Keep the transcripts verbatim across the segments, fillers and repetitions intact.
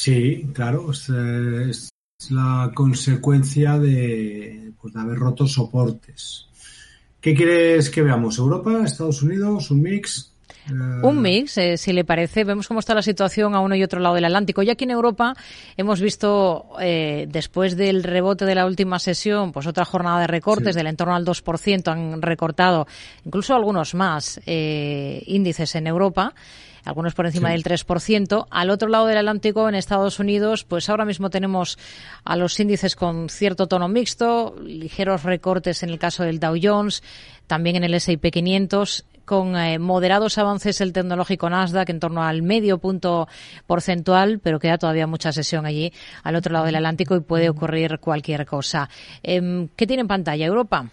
Sí, claro, es, eh, es la consecuencia de, pues, de haber roto soportes. ¿Qué quieres que veamos? ¿Europa, Estados Unidos, un mix? Un mix, eh, si le parece. Vemos cómo está la situación a uno y otro lado del Atlántico. Y aquí en Europa hemos visto, eh, después del rebote de la última sesión, pues otra jornada de recortes Sí. del entorno al dos por ciento. Han recortado incluso algunos más eh, índices en Europa, algunos por encima Sí. del tres por ciento. Al otro lado del Atlántico, en Estados Unidos, pues ahora mismo tenemos a los índices con cierto tono mixto, ligeros recortes en el caso del Dow Jones, también en el ese y pe quinientos, con eh, moderados avances el tecnológico Nasdaq en torno al medio punto porcentual, pero queda todavía mucha sesión allí al otro lado del Atlántico y puede ocurrir cualquier cosa. Eh, ¿Qué tiene en pantalla Europa?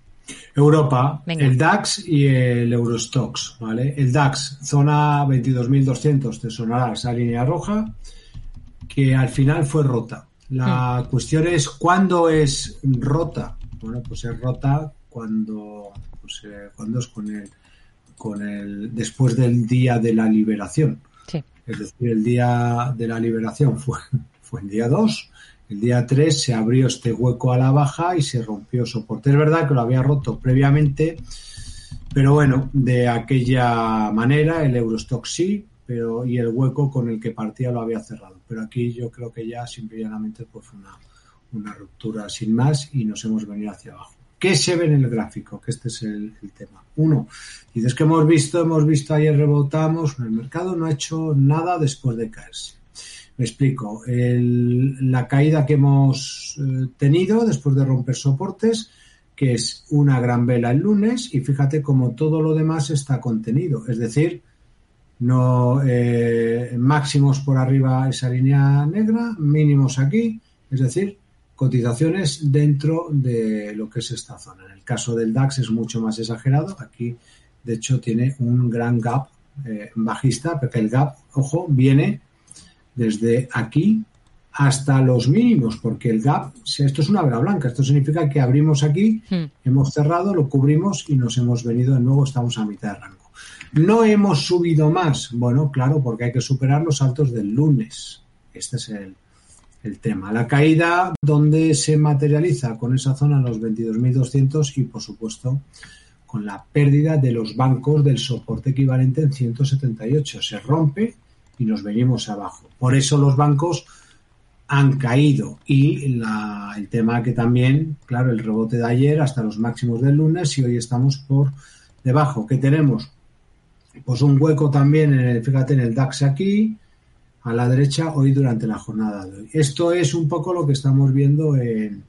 Europa, Venga. El DAX y el Eurostoxx, ¿vale? El DAX, zona veintidós mil doscientos, te sonará esa línea roja, que al final fue rota. La hmm. cuestión es, ¿cuándo es rota? Bueno, pues es rota cuando, pues, eh, cuando es con el con el después del día de la liberación. Sí. Es decir, el día de la liberación fue, fue el día dos, el día tres se abrió este hueco a la baja y se rompió soporte. Es verdad que lo había roto previamente, pero bueno, de aquella manera el Eurostoxx sí, pero y el hueco con el que partía lo había cerrado. Pero aquí yo creo que ya simplemente pues fue una, una ruptura sin más y nos hemos venido hacia abajo. ¿Qué se ve en el gráfico? Que este es el, el tema. Uno, dices que hemos visto, hemos visto ayer rebotamos, el mercado no ha hecho nada después de caerse. Me explico. El, la caída que hemos eh, tenido después de romper soportes, que es una gran vela el lunes, y fíjate como todo lo demás está contenido. Es decir, no eh, máximos por arriba esa línea negra, mínimos aquí, es decir, cotizaciones dentro de lo que es esta zona. En el caso del DAX es mucho más exagerado. Aquí, de hecho, tiene un gran gap eh, bajista, porque el gap, ojo, viene desde aquí hasta los mínimos, porque el gap, esto es una vela blanca, esto significa que abrimos aquí, hmm. hemos cerrado, lo cubrimos y nos hemos venido de nuevo, estamos a mitad de rango. ¿No hemos subido más? Bueno, claro, porque hay que superar los altos del lunes. Este es el el tema. La caída, donde se materializa con esa zona en los veintidós mil doscientos y, por supuesto, con la pérdida de los bancos del soporte equivalente en ciento setenta y ocho. Se rompe y nos venimos abajo. Por eso los bancos han caído. Y la, el tema que también, claro, el rebote de ayer hasta los máximos del lunes y hoy estamos por debajo. ¿Qué tenemos? Pues un hueco también, en el, fíjate, en el DAX aquí, a la derecha hoy durante la jornada de hoy. Esto es un poco lo que estamos viendo en,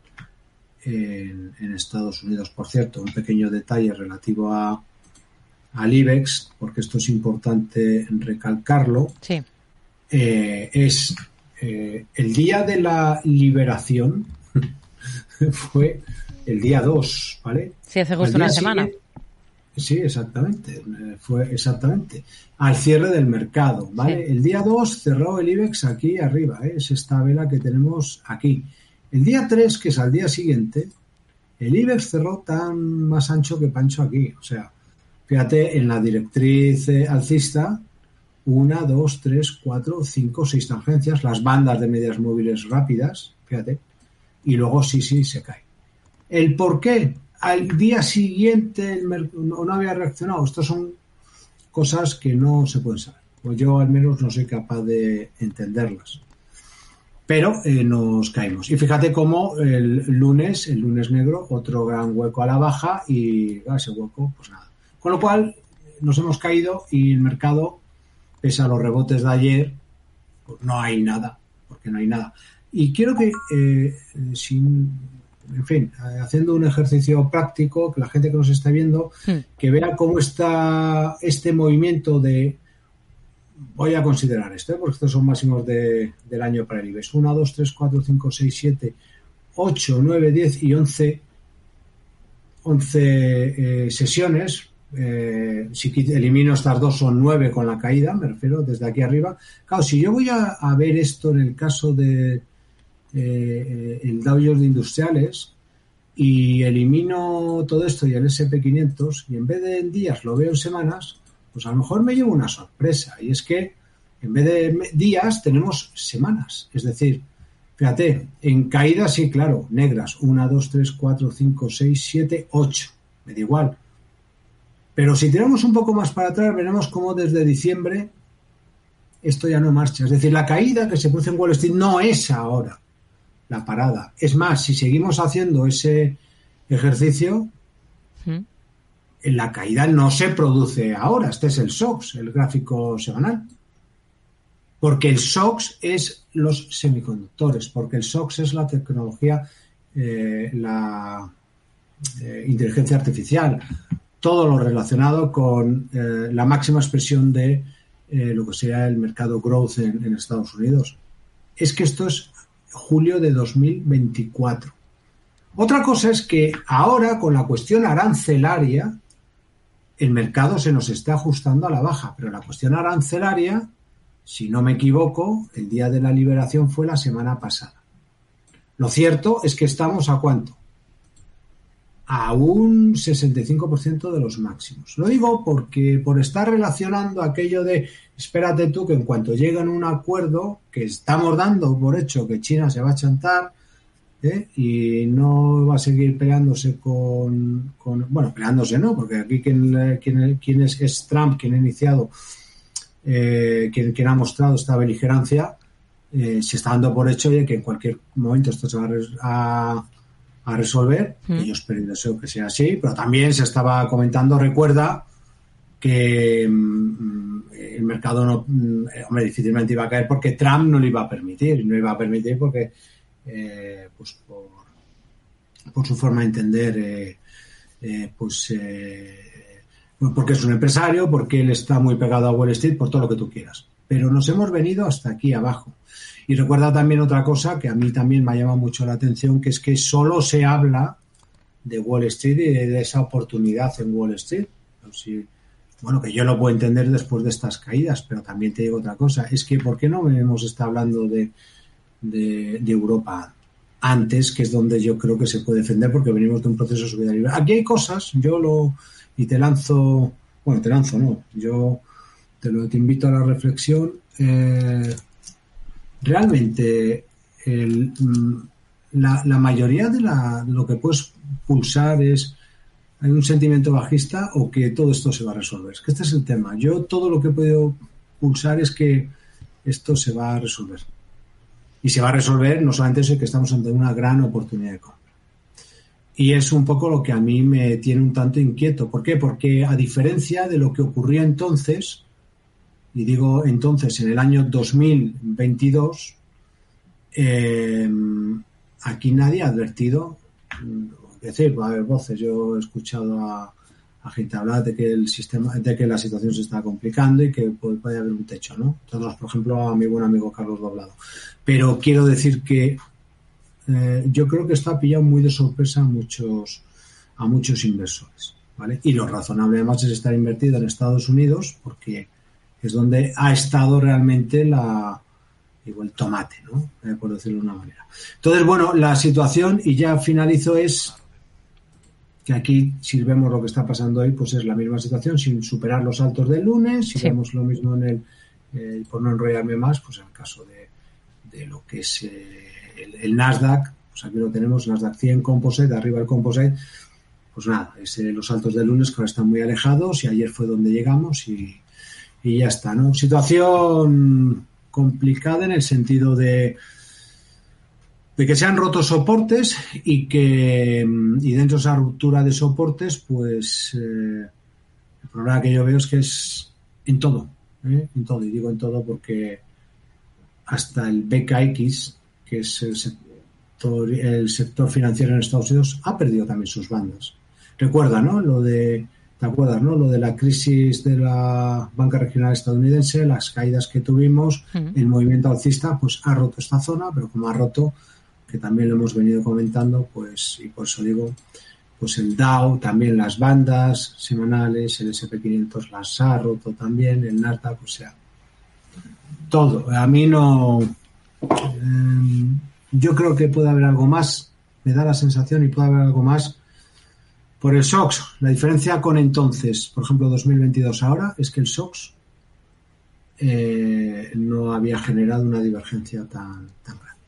en, en Estados Unidos. Por cierto, un pequeño detalle relativo a al IBEX, porque esto es importante recalcarlo. Sí. Eh, es eh, el día de la liberación fue el día dos, ¿vale? Sí, hace justo una semana. Siguiente, sí, exactamente. Fue exactamente. Al cierre del mercado, ¿vale? Sí. El día dos cerró el IBEX aquí arriba, ¿eh? Es esta vela que tenemos aquí. El día tres, que es al día siguiente, el IBEX cerró tan más ancho que pancho aquí. O sea, fíjate, en la directriz eh, alcista, una, dos, tres, cuatro, cinco, seis tangencias, las bandas de medias móviles rápidas, fíjate, y luego sí, sí, se cae. ¿El por qué? Al día siguiente el mercado no, no había reaccionado. Estas son cosas que no se pueden saber. Pues yo al menos no soy capaz de entenderlas. Pero eh, nos caímos. Y fíjate cómo el lunes, el lunes negro, otro gran hueco a la baja y ah, ese hueco, pues nada. Con lo cual nos hemos caído y el mercado, pese a los rebotes de ayer, pues no hay nada, porque no hay nada. Y quiero que, eh, sin... en fin, haciendo un ejercicio práctico, que la gente que nos está viendo, sí, que vea cómo está este movimiento de, voy a considerar esto, ¿eh? Porque estos son máximos de, del año para el IBEX, uno, dos, tres, cuatro, cinco, seis, siete, ocho, nueve, diez y once, once eh, sesiones, eh, si elimino estas dos son nueve con la caída, me refiero desde aquí arriba. Claro, si yo voy a, a ver esto en el caso de Eh, el Dow Jones de Industriales y elimino todo esto y el ese and pe quinientos y en vez de en días lo veo en semanas, pues a lo mejor me llevo una sorpresa y es que en vez de días tenemos semanas. Es decir, fíjate, en caídas sí, claro, negras, una, dos, tres, cuatro, cinco, seis, siete, ocho, me da igual. Pero si tiramos un poco más para atrás, veremos cómo desde diciembre esto ya no marcha. Es decir, la caída que se produce en Wall Street no es ahora la parada. Es más, si seguimos haciendo ese ejercicio, ¿Mm? la caída no se produce ahora. Este es el S O X, el gráfico semanal. Porque el S O X es los semiconductores, porque el S O X es la tecnología, eh, la eh, inteligencia artificial, todo lo relacionado con eh, la máxima expresión de eh, lo que sea el mercado growth en, en Estados Unidos. Es que esto es julio de dos mil veinticuatro. Otra cosa es que ahora, con la cuestión arancelaria, el mercado se nos está ajustando a la baja, pero la cuestión arancelaria, si no me equivoco, el día de la liberación fue la semana pasada. Lo cierto es que estamos ¿a cuánto? A un sesenta y cinco por ciento de los máximos. Lo digo porque por estar relacionando aquello de espérate tú que en cuanto lleguen a un acuerdo, que estamos dando por hecho que China se va a chantar, ¿eh? Y no va a seguir peleándose con, con bueno, peleándose no, porque aquí quien, quien, quien es, es Trump quien ha iniciado, eh, quien, quien ha mostrado esta beligerancia, eh, se está dando por hecho de que en cualquier momento esto se va a, a a resolver, mm. que yo espero y deseo que sea así, pero también se estaba comentando, recuerda que mmm, el mercado no, mmm, hombre, difícilmente iba a caer porque Trump no lo iba a permitir, no iba a permitir porque eh, pues por, por su forma de entender eh, eh, pues eh, porque es un empresario, porque él está muy pegado a Wall Street, por todo lo que tú quieras, pero nos hemos venido hasta aquí abajo. Y recuerda también otra cosa que a mí también me ha llamado mucho la atención, que es que solo se habla de Wall Street y de, de esa oportunidad en Wall Street. Así, bueno, que yo lo puedo entender después de estas caídas, pero también te digo otra cosa, es que ¿por qué no hemos estado hablando de, de, de Europa antes, que es donde yo creo que se puede defender, porque venimos de un proceso de subida libre? Aquí hay cosas, yo lo, y te lanzo, bueno, te lanzo, no, yo te, lo, te invito a la reflexión. eh, Realmente el, la, la mayoría de la, lo que puedes pulsar es hay un sentimiento bajista o que todo esto se va a resolver. Es que este es el tema. Yo todo lo que he podido pulsar es que esto se va a resolver. Y se va a resolver no solamente eso, que estamos ante una gran oportunidad de compra. Y es un poco lo que a mí me tiene un tanto inquieto. ¿Por qué? Porque a diferencia de lo que ocurría entonces, y digo entonces en el año dos mil veintidós, eh, aquí nadie ha advertido, es decir, va a haber voces, yo he escuchado a, a gente hablar de que el sistema, de que la situación se está complicando y que puede, puede haber un techo, ¿no? Todos, por ejemplo, a mi buen amigo Carlos Doblado. Pero quiero decir que eh, yo creo que esto ha pillado muy de sorpresa a muchos, a muchos inversores, ¿vale? Y lo razonable además es estar invertido en Estados Unidos, porque es donde ha estado realmente la digo, el tomate, ¿no? Eh, por decirlo de una manera. Entonces, bueno, la situación, y ya finalizo, es que aquí, si vemos lo que está pasando hoy, pues es la misma situación, sin superar los altos del lunes. Si sí. Vemos lo mismo en el, eh, por no enrollarme más, pues en el caso de, de lo que es eh, el, el Nasdaq, pues aquí lo tenemos, Nasdaq cien Composite, arriba el Composite, pues nada, es eh, los altos del lunes que ahora están muy alejados, y ayer fue donde llegamos y Y ya está, ¿no? Situación complicada en el sentido de, de que se han roto soportes y que y dentro de esa ruptura de soportes, pues eh, el problema que yo veo es que es en todo, ¿eh? En todo, y digo en todo porque hasta el B K X, que es el sector, el sector financiero en Estados Unidos, ha perdido también sus bandas. Recuerda, ¿no? Lo de ¿Te acuerdas, no? Lo de la crisis de la banca regional estadounidense, las caídas que tuvimos, uh-huh. El movimiento alcista, pues ha roto esta zona, pero como ha roto, que también lo hemos venido comentando, pues, y por eso digo, pues el Dow, también las bandas semanales, el ese and pe quinientos las ha roto también, el Nasdaq, o sea, todo. A mí no, eh, yo creo que puede haber algo más, me da la sensación, y puede haber algo más. Por el S O X, la diferencia con entonces, por ejemplo, dos mil veintidós ahora, es que el S O X eh, no había generado una divergencia tan, tan grande.